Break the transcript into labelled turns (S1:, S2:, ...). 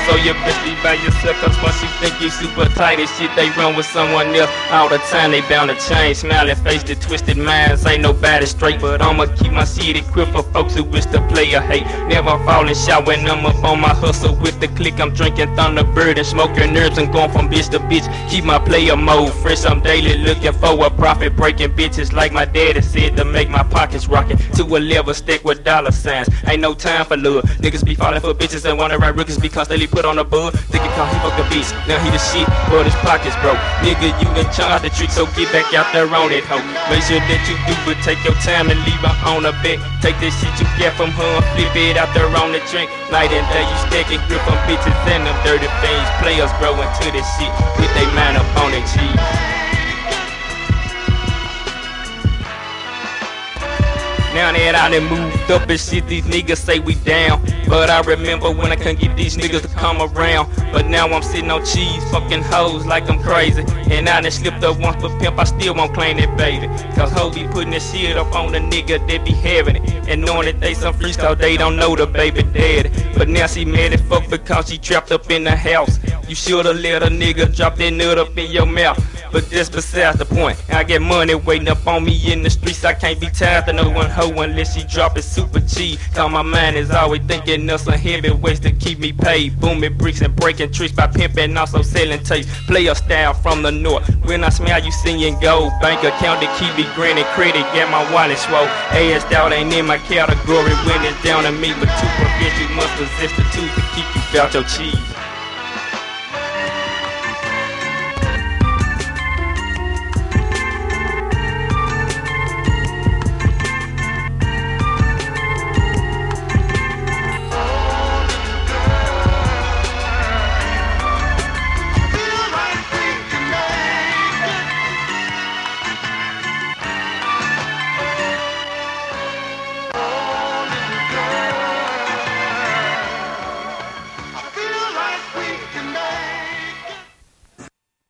S1: So you best be by yourself, cause once you think you super tight and shit, they run with someone else all the time. They bound to change, smiling face, the twisted minds. Ain't nobody straight, but I'ma keep my shit equipped for folks who wish to play or hate. Never falling short when I'm up on my hustle with the click. I'm drinking Thunderbird and smoking herbs and going from bitch to bitch. Keep my player mode fresh, I'm daily looking for a profit, breaking bitches like my daddy said to make my pockets rockin' to a level stick with dollar signs. Ain't no time for love. Niggas be falling for bitches and wanna write records because they put on a bug. Thinking cause he fuck the beats, now he the shit, but his pockets broke. Nigga, you done charge the trick, so get back out there on it, hoe. Make sure that you do, but take your time and leave her on the back. Take this shit you get from her and flip it out there on the drink. Night and day you stack and grip on bitches and them dirty things. Players grow into this shit, with they mind up on their cheese. Now that I done moved up and shit, these niggas say we down. But I remember when I couldn't get these niggas to come around. But now I'm sitting on cheese, fucking hoes like I'm crazy. And I done slipped up once, but pimp, I still won't claim that baby. Cause hoes be putting this shit up on the nigga that be having it. And knowing that they some freaks, cause they don't know the baby daddy. But now she mad as fuck because she trapped up in the house. You shoulda let a nigga drop that nut up in your mouth. But that's besides the point. I get money waiting up on me in the streets. I can't be tied to no one hoe unless she drop it super cheap. Cause my mind is always thinking of some heavy ways to keep me paid. Booming bricks and breaking tricks by pimping, also selling tapes. Player style from the north. When I smell you seeing gold. Bank account to keep me granted credit. Get my wallet swole. Ass out ain't in my category when it's down to me. But to prevent you must possess the tools to keep you out your cheese.